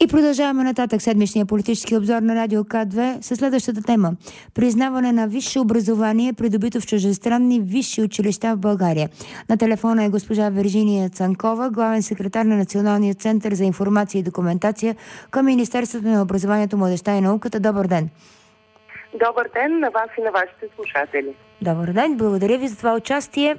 И продължаваме нататък седмичния политически обзор на Радио К2 със следващата тема. Признаване на висше образование, придобито в чуждестранни висши училища в България. На телефона е госпожа Вержиния Цанкова, главен секретар на Националния център за информация и документация към Министерството на образованието, младежта и науката. Добър ден! Добър ден на вас и на вашите слушатели. Добър ден! Благодаря ви за това участие.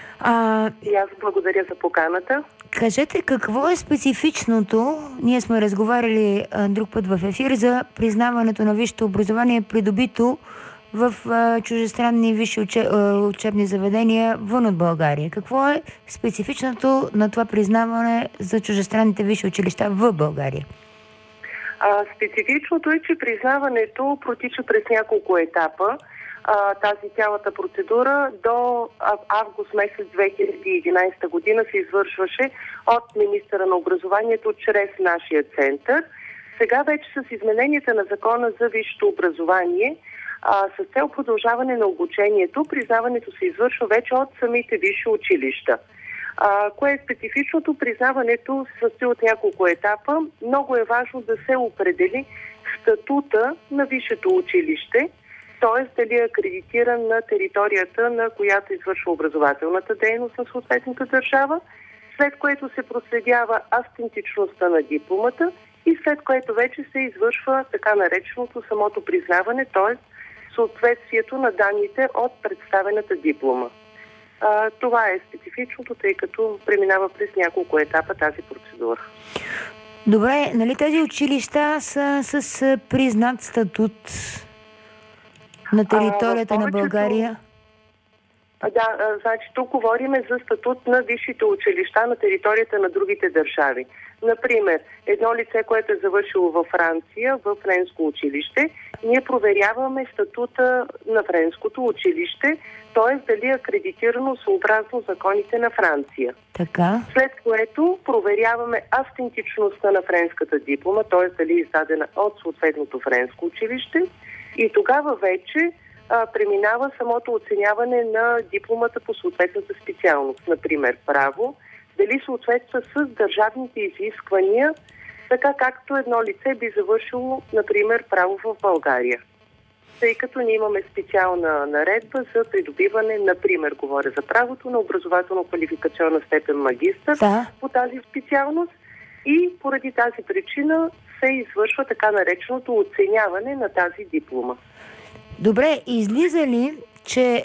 И аз благодаря за поканата. Кажете, какво е специфичното, ние сме разговаряли друг път в ефир, за признаването на висшето образование, придобито в чуждестранни висши учебни заведения вън от България. Какво е специфичното на това признаване за чуждестранните висши училища в България? Специфичното е, че признаването протича през няколко етапа. Тази цялата процедура до август месец 2011 година се извършваше от министъра на образованието чрез нашия център. Сега вече с измененията на закона за висшето образование, с цел продължаване на обучението, признаването се извършва вече от самите висши училища. Кое е специфичното? Признаването се състои от няколко етапа. Много е важно да се определи статута на висшето училище, т.е. дали е акредитиран на територията, на която извършва образователната дейност на съответната държава, след което се проследява автентичността на дипломата и след което вече се извършва така нареченото самото признаване, т.е. съответствието на данните от представената диплома. Това е специфичното, тъй като преминава през няколко етапа тази процедура. Добре, нали тези училища са с признат статут на територията на България? Да, значи тук говорим за статут на висшите училища на територията на другите държави. Например, едно лице, което е завършило във Франция, в френско училище, ние проверяваме статута на френското училище, т.е. дали е акредитирано съобразно законите на Франция. Така. След което проверяваме автентичността на френската диплома, т.е. дали е издадена от съответното френско училище, и тогава вече преминава самото оценяване на дипломата по съответната специалност. Например, право, дали съответства с държавните изисквания, така както едно лице би завършило, например, право в България. Тъй като ние имаме специална наредба за придобиване, например, говоря за правото на образователно-квалификационна степен магистър по тази специалност, и поради тази причина се извършва така нареченото оценяване на тази диплома. Добре, излиза ли, че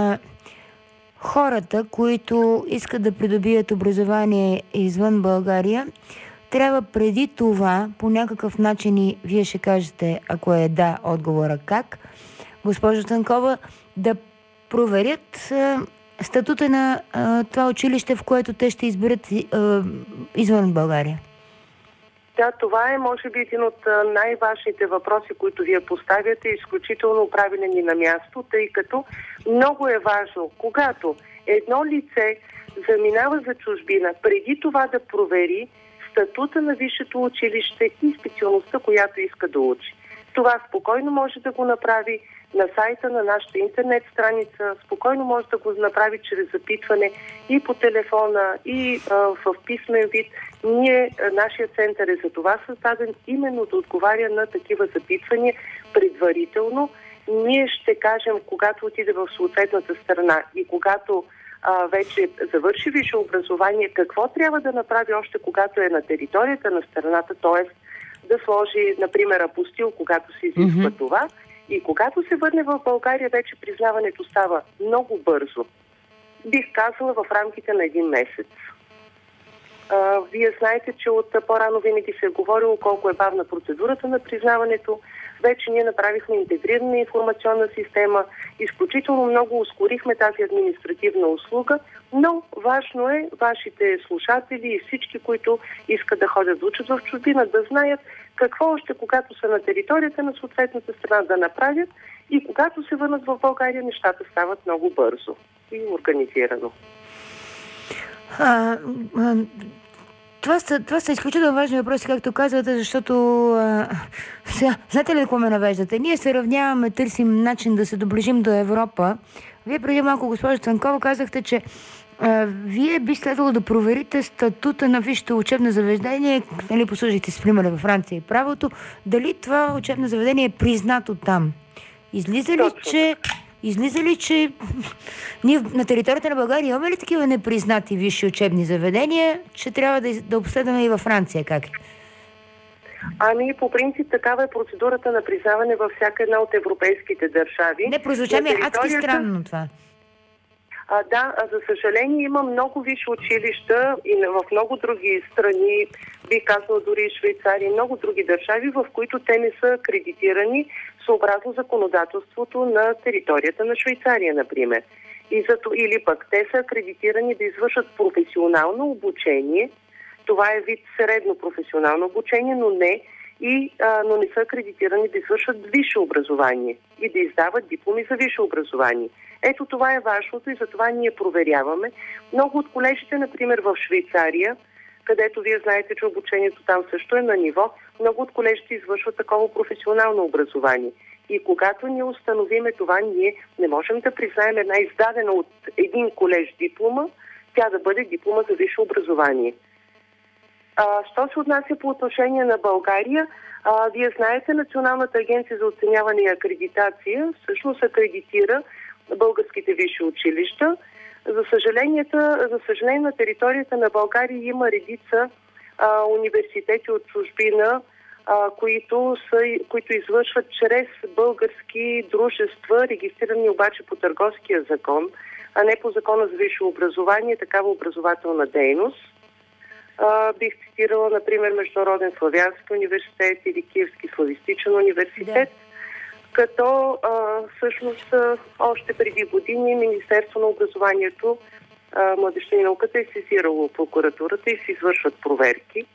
хората, които искат да придобият образование извън България, трябва преди това по някакъв начин, и вие ще кажете, ако е да, отговора как, госпожо Цанкова, да проверят статута на това училище, в което те ще изберат извън България? Да, това е, може би, един от най-важните въпроси, които вие поставяте, изключително правилен и на място, тъй като много е важно, когато едно лице заминава за чужбина, преди това да провери статута на висшето училище и специалността, която иска да учи. Това спокойно може да го направи на сайта на нашата интернет страница, спокойно може да го направи чрез запитване и по телефона, и в писмен вид. Нашия център е за това създаден, именно да отговаря на такива запитвания предварително. Ние ще кажем, когато отиде в съответната страна и когато вече завърши висше образование, какво трябва да направи още когато е на територията на страната, т.е. да сложи, например, апостил, когато се изисква това. И когато се върне в България, вече признаването става много бързо. Бих казала в рамките на 1 месец. Вие знаете, че от по-рано винаги се е говорило колко е бавна процедурата на признаването. Вече ние направихме интегрирана информационна система, изключително много ускорихме тази административна услуга, но важно е вашите слушатели и всички, които искат да ходят да учат в чужбина, да знаят какво още когато са на територията на съответната страна да направят, и когато се върнат в България, нещата стават много бързо и организирано. Това са изключително важни въпроси, както казвате, защото знаете ли какво ме навеждате? Ние се равняваме, търсим начин да се доближим до Европа. Вие преди малко, госпожо Цанкова, казахте, че Вие би следвало да проверите статута на висшето учебно заведение, нали, послужите с примера във Франция и правото, дали това учебно заведение е признато там. Излиза ли, че ние на територията на България имаме ли такива непризнати висши учебни заведения, че трябва да обследваме и във Франция? Как? Ами, по принцип, такава е процедурата на признаване във всяка една от европейските държави. Не, прозвуча ми адски странно това. За съжаление има много висши училища и в много други страни, бих казала дори Швейцария и много други държави, в които те не са акредитирани съобразно законодателството на територията на Швейцария, например. Или пък те са акредитирани да извършат професионално обучение. Това е вид средно професионално обучение, но не са акредитирани да извършат висше образование и да издават дипломи за висше образование. Ето това е важното и затова ние проверяваме. Много от колежите, например в Швейцария, където вие знаете, че обучението там също е на ниво, много от колежите извършват такова професионално образование. И когато ние установиме това, ние не можем да признаем една издадена от един колеж диплома, тя да бъде диплома за висше образование. Що се отнася по отношение на България, вие знаете, Националната агенция за оценяване и акредитация всъщност акредитира българските висши училища. За съжаление на територията на България има редица университети от чужбина, които извършват чрез български дружества, регистрирани обаче по Търговския закон, а не по Закона за висше образование, такава образователна дейност. Бих цитирала, например, Международен славянски университет или Киевски славистичен университет, като всъщност още преди години Министерство на образованието, младежта и науката е сезирало прокуратурата и се извършват проверки.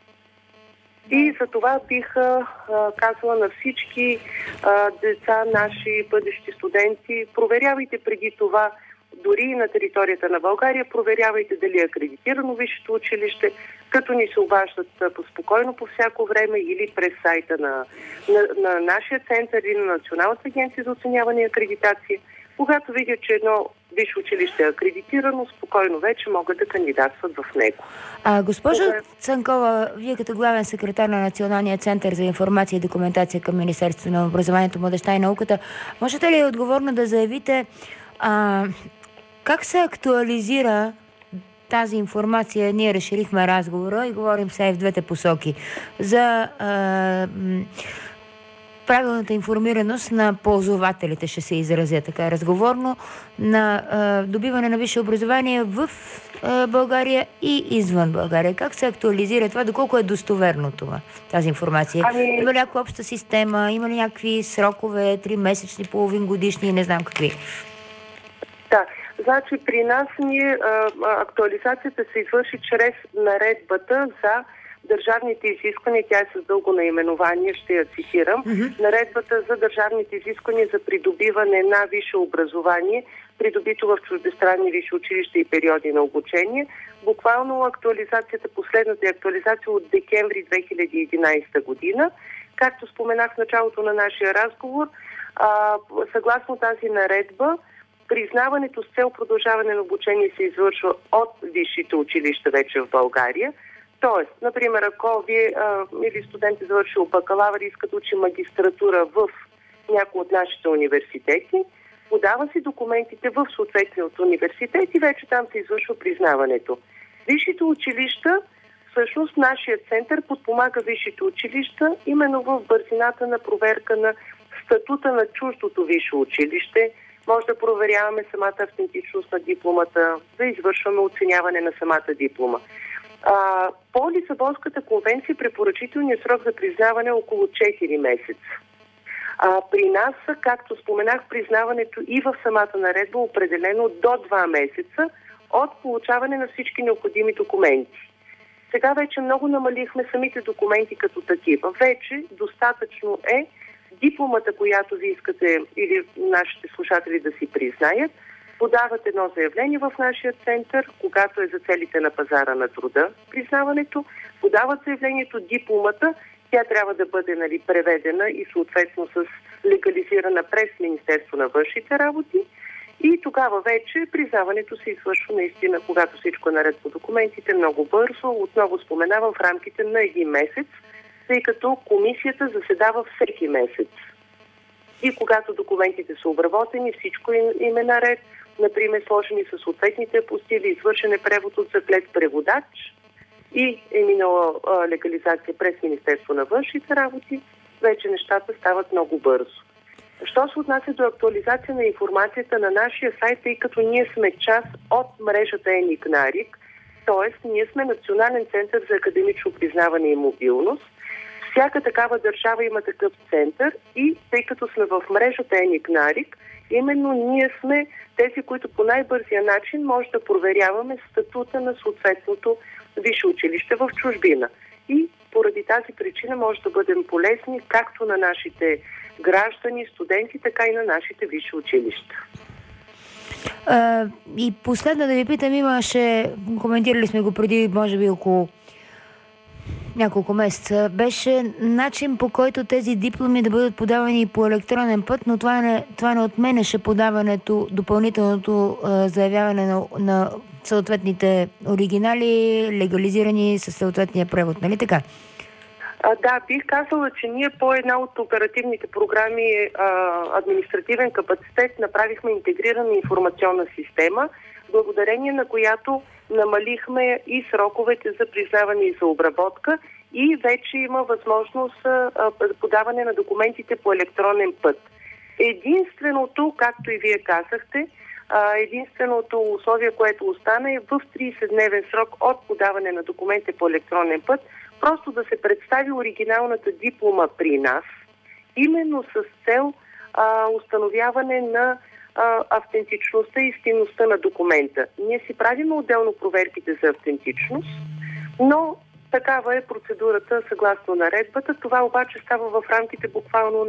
И за това бих казала на всички деца, наши бъдещи студенти, проверявайте преди това, дори и на територията на България, проверявайте дали е акредитирано висшето училище, като ни се обаждат спокойно по всяко време или през сайта на нашия център или на Националната агенция за оценяване и акредитация. Когато видят, че едно висше училище е акредитирано, спокойно вече могат да кандидатстват в него. Госпожо Цанкова, вие като главен секретар на Националния център за информация и документация към Министерството на образованието, младежта и науката, можете ли отговорно да заявите как се актуализира тази информация? Ние разширихме разговора и говорим сега и в двете посоки. За правилната информираност на ползвателите, ще се изразя така разговорно, на добиване на висше образование в България и извън България. Как се актуализира това? Доколко е достоверно това, тази информация? Има ли някаква обща система? Има ли някакви срокове, 3-месечни, половин годишни, не знам какви? Да, значи при нас актуализацията се извърши чрез наредбата за държавните изисквания, тя е с дълго наименование, ще я цитирам. Наредбата за държавните изисквания за придобиване на висше образование, придобито в чуждестранни висши училища и периоди на обучение. Буквално последната актуализация от декември 2011 година. Както споменах в началото на нашия разговор, съгласно тази наредба, признаването с цел продължаване на обучение се извършва от висшите училища вече в България. Тоест, например, ако вие или студент е завършил бакалавър и иска да учи магистратура в някои от нашите университети, подава си документите в съответния от университет и вече там се извършва признаването. Висшите училища, всъщност нашия център подпомага висшите училища именно в бързината на проверка на статута на чуждото висше училище. Може да проверяваме самата автентичност на дипломата, да извършваме оценяване на самата диплома. По Лисабонската конвенция препоръчителният срок за признаване е около 4 месеца. При нас, както споменах, признаването и в самата наредба е определено до 2 месеца от получаване на всички необходими документи. Сега вече много намалихме самите документи като такива. Вече достатъчно е дипломата, която ви искате или нашите слушатели да си признаят, подават едно заявление в нашия център, когато е за целите на пазара на труда признаването, подават заявлението, дипломата, тя трябва да бъде преведена и съответно с легализирана през Министерство на външните работи И тогава вече признаването се извършва наистина, когато всичко е наред по документите, много бързо. Отново споменавам в рамките на един месец, тъй като комисията заседава всеки месец. И когато документите са обработени, всичко им е наред. Например, сложени са съответните апостили, извършен е превод от заклет преводач и е минала легализация през Министерство на външните работи, вече нещата стават много бързо. Що се отнася до актуализация на информацията на нашия сайт, тъй като ние сме част от мрежата ЕНИК-НАРИК, т.е. ние сме Национален център за академично признаване и мобилност. Всяка такава държава има такъв център и тъй като сме в мрежата ЕНИК-НАРИК, именно ние сме тези, които по най-бързия начин може да проверяваме статута на съответното висше училище в чужбина. И поради тази причина може да бъдем полезни както на нашите граждани, студенти, така и на нашите висши училища. И последно да ви питам, коментирали сме го преди, може би около няколко месеца, беше начин, по който тези дипломи да бъдат подавани по електронен път, но това не отменяше подаването, допълнителното заявяване на съответните оригинали, легализирани със съответния превод, нали така? Да, бих казала, че ние по една от оперативните програми административен капацитет направихме интегрирана информационна система, благодарение на която намалихме и сроковете за признаване и за обработка и вече има възможност подаване на документите по електронен път. Единственото, както и вие казахте, единственото условие, което остана е в 30-дневен срок от подаване на документите по електронен път, просто да се представи оригиналната диплома при нас, именно с цел установяване на автентичността и истинността на документа. Ние си правим отделно проверките за автентичност, но такава е процедурата съгласно наредбата. Това обаче става в рамките буквално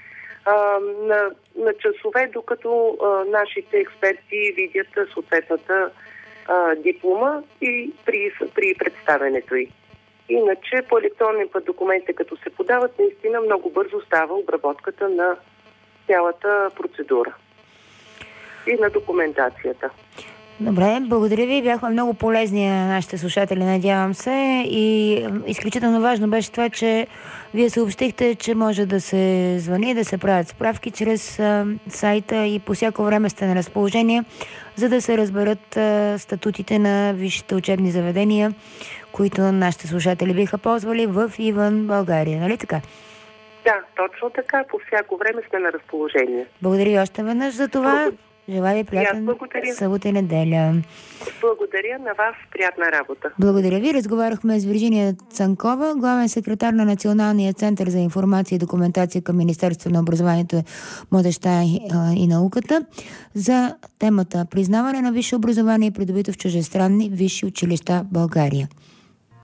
на часове, докато нашите експерти видят съответната диплома и при представянето й. Иначе по електронен път документите, като се подават, наистина много бързо става обработката на цялата процедура и на документацията. Добре, благодаря ви. Бяхме много полезни на нашите слушатели, надявам се. И изключително важно беше това, че вие съобщихте, че може да се звъни, да се правят справки чрез сайта и по всяко време сте на разположение, за да се разберат статутите на висшите учебни заведения, които нашите слушатели биха ползвали в ИВАН България. Нали така? Да, точно така. По всяко време сме на разположение. Благодаря ви още веднъж за това. Желая ви приятен събота и неделя. Благодаря на вас. Приятна работа. Благодаря ви. Разговаряхме с Виржиния Цанкова, главен секретар на Националния център за информация и документация към Министерството на образованието, младежта и науката за темата признаване на висше образование, придобито в чуждестранни висши училища в България.